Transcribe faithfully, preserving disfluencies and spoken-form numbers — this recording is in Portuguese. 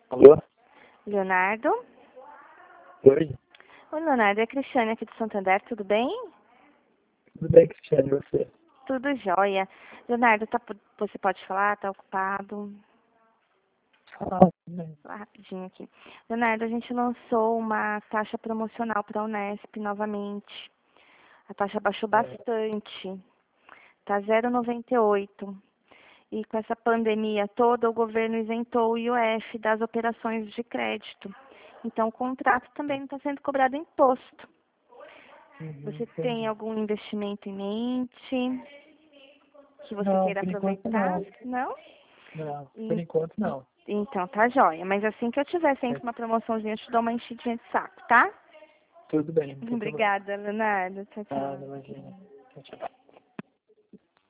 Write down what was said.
Alô? Leonardo? Oi? Oi, Leonardo, é a Cristiane aqui do Santander, tudo bem? Tudo bem, Cristiane, e você? Tudo jóia. Leonardo, tá, você pode falar? Tá ocupado? Ah, Vou falar rapidinho aqui. Leonardo, a gente lançou uma taxa promocional para a Unesp novamente. A taxa baixou bastante. Tá zero vírgula noventa e oito. E com essa pandemia toda, o governo isentou o I O F das operações de crédito. Então, o contrato também não está sendo cobrado imposto. uhum, Você entendi. tem algum investimento em mente que você Não, queira por enquanto aproveitar? não. Não? Não, por En- enquanto não. Então, tá jóia. Mas assim que eu tiver É, sempre uma promoçãozinha, eu te dou uma enchidinha de saco, tá? tudo bem, não tem problema. Obrigada, Leonardo. Tchau, Nada, tchau. imagina. Tchau, tchau.